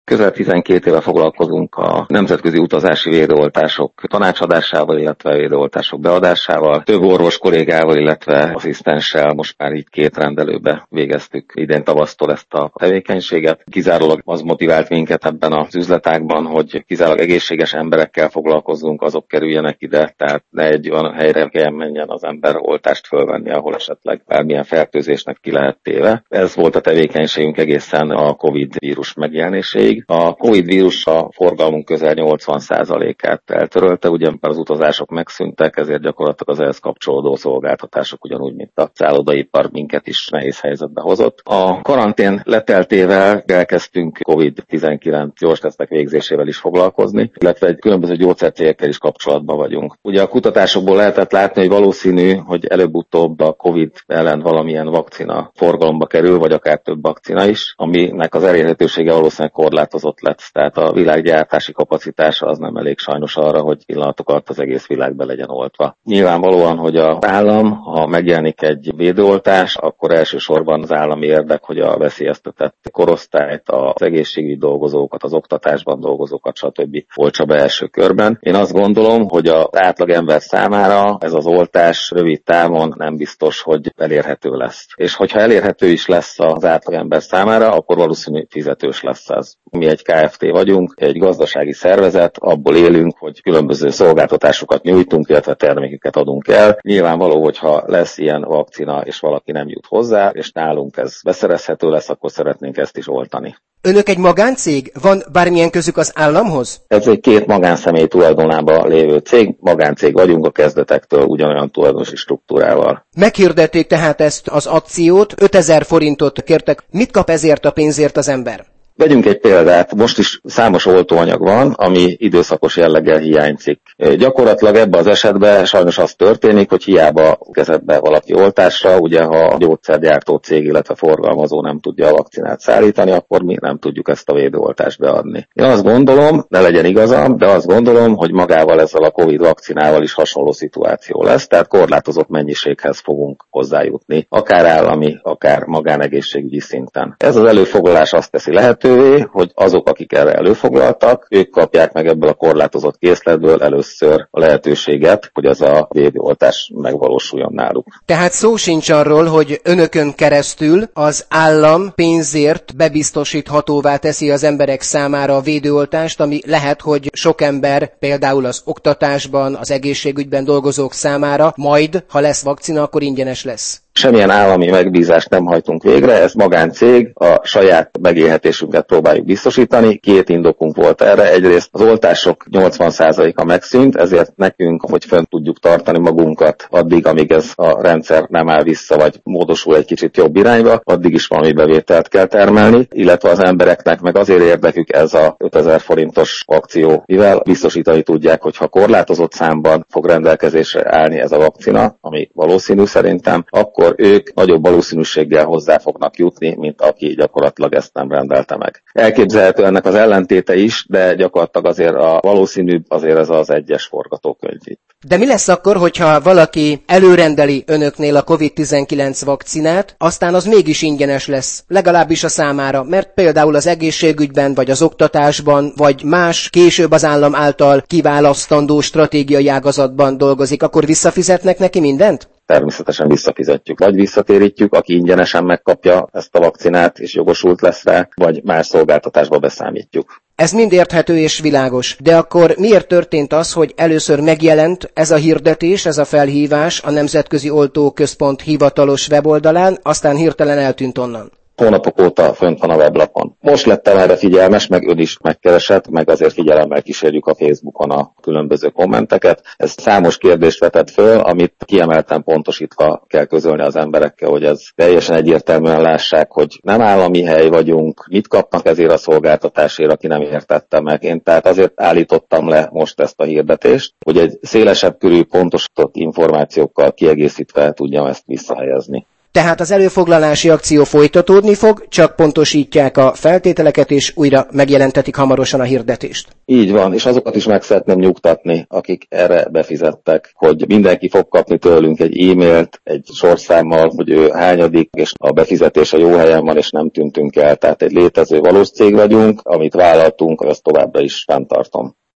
Közel 12 éve foglalkozunk a nemzetközi utazási védőoltások tanácsadásával, illetve védőoltások beadásával. Több orvos kollégával, illetve asszisztenssel most már így 2 rendelőbe végeztük idén tavasztól ezt a tevékenységet. Kizárólag az motivált minket ebben az üzletágban, hogy kizárólag egészséges emberekkel foglalkozzunk, azok kerüljenek ide, tehát ne egy olyan helyre kell menjen az ember oltást fölvenni, ahol esetleg bármilyen fertőzésnek ki lehet téve. Ez volt a tevékenységünk egészen a Covid vírus megjelenéséig. A Covid vírus a forgalmunk közel 80%-át eltörölte, ugyan az utazások megszűntek, ezért gyakorlatilag az ehhez kapcsolódó szolgáltatások ugyanúgy, mint a szállodaipar minket is nehéz helyzetbe hozott. A karantén leteltével elkezdtünk Covid-19 gyors tesztek végzésével is foglalkozni, illetve egy különböző gyógyszercégekkel is kapcsolatban vagyunk. Ugye a kutatásokból lehetett látni, hogy valószínű, hogy előbb-utóbb a Covid ellen valamilyen vakcina forgalomba kerül, vagy akár több vakcina is, aminek az elérhetősége valószínűleg korlátozott lett. Tehát a világ gyártási kapacitása az nem elég sajnos arra, hogy pillanatok alatt az egész világ be legyen oltva. Nyilvánvalóan, hogy az állam, ha megjelenik egy védőoltás, akkor elsősorban az állami érdek, hogy a veszélyeztetett korosztályt, az egészségügyi dolgozókat, az oktatásban dolgozókat, stb. Oltsa be első körben. Én azt gondolom, hogy az átlagember számára ez az oltás rövid távon nem biztos, hogy elérhető lesz. És hogyha elérhető is lesz az átlagember számára, akkor valószínű fizetős lesz ez. Mi egy Kft. Vagyunk, egy gazdasági szervezet, abból élünk, hogy különböző szolgáltatásokat nyújtunk, illetve termékeket adunk el. Nyilvánvaló, hogyha lesz ilyen vakcina, és valaki nem jut hozzá, és nálunk ez beszerezhető lesz, akkor szeretnénk ezt is oltani. Önök egy magáncég? Van bármilyen közük az államhoz? Ez egy 2 magánszemély tulajdonában lévő cég, magáncég vagyunk a kezdetektől ugyanolyan tulajdonosi struktúrával. Meghirdették tehát ezt az akciót, 5000 forintot kértek. Mit kap ezért a pénzért az ember? Vegyünk egy példát, most is számos oltóanyag van, ami időszakos jelleggel hiányzik. Gyakorlatilag ebben az esetben sajnos az történik, hogy hiába kezet be valaki oltásra, ugye ha a gyógyszergyártó cég, illetve forgalmazó nem tudja a vakcinát szállítani, akkor mi nem tudjuk ezt a védőoltást beadni. Én azt gondolom, ne legyen igazam, de azt gondolom, hogy magával ezzel a Covid vakcinával is hasonló szituáció lesz, tehát korlátozott mennyiséghez fogunk hozzájutni, akár állami, akár magánegészségügyi szinten. Ez az előfoglalás azt teszi lehetővé, hogy azok, akik erre előfoglaltak, ők kapják meg ebből a korlátozott készletből először a lehetőséget, hogy az a védőoltás megvalósuljon náluk. Tehát szó sincs arról, hogy önökön keresztül az állam pénzért bebiztosíthatóvá teszi az emberek számára a védőoltást, ami lehet, hogy sok ember például az oktatásban, az egészségügyben dolgozók számára majd, ha lesz vakcina, akkor ingyenes lesz. Semmilyen állami megbízást nem hajtunk végre, ez magáncég, a saját megélhetésünket próbáljuk biztosítani. 2 indokunk volt erre, egyrészt az oltások 80%-a megszűnt, ezért nekünk, hogy fönn tudjuk tartani magunkat addig, amíg ez a rendszer nem áll vissza, vagy módosul egy kicsit jobb irányba, addig is valami bevételt kell termelni, illetve az embereknek meg azért érdekük ez a 5000 forintos akció, mivel biztosítani tudják, hogy ha korlátozott számban fog rendelkezésre állni ez a vakcina, ami valószínű szerintem, akkor ők nagyobb valószínűséggel hozzá fognak jutni, mint aki gyakorlatilag ezt nem rendelte meg. Elképzelhető ennek az ellentéte is, de gyakorlatilag azért a valószínűbb azért ez az egyes forgatókönyv itt. De mi lesz akkor, hogyha valaki előrendeli önöknél a Covid-19 vakcinát, aztán az mégis ingyenes lesz, legalábbis a számára, mert például az egészségügyben, vagy az oktatásban, vagy más később az állam által kiválasztandó stratégiai ágazatban dolgozik, akkor visszafizetnek neki mindent? Természetesen visszafizetjük. Vagy visszatérítjük, aki ingyenesen megkapja ezt a vakcinát és jogosult lesz rá, vagy más szolgáltatásba beszámítjuk. Ez mind érthető és világos, de akkor miért történt az, hogy először megjelent ez a hirdetés, ez a felhívás a Nemzetközi Oltóközpont hivatalos weboldalán, aztán hirtelen eltűnt onnan? Hónapok óta fönt van a weblapon. Most lettem erre figyelmes, meg ön is megkeresett, meg azért figyelemmel kísérjük a Facebookon a különböző kommenteket. Ez számos kérdést vetett föl, amit kiemelten pontosítva kell közölni az emberekkel, hogy ez teljesen egyértelműen lássák, hogy nem állami hely vagyunk, mit kapnak ezért a szolgáltatásért, aki nem értette meg. Én tehát azért állítottam le most ezt a hirdetést, hogy egy szélesebb körű pontosított információkkal kiegészítve tudjam ezt visszahelyezni. Tehát az előfoglalási akció folytatódni fog, csak pontosítják a feltételeket, és újra megjelentetik hamarosan a hirdetést. Így van, és azokat is meg szeretném nyugtatni, akik erre befizettek, hogy mindenki fog kapni tőlünk egy e-mailt, egy sorszámmal, hogy ő hányadik, és a befizetése jó helyen van, és nem tűntünk el. Tehát egy létező valós cég vagyunk, amit vállaltunk, azt továbbra is fenntartom.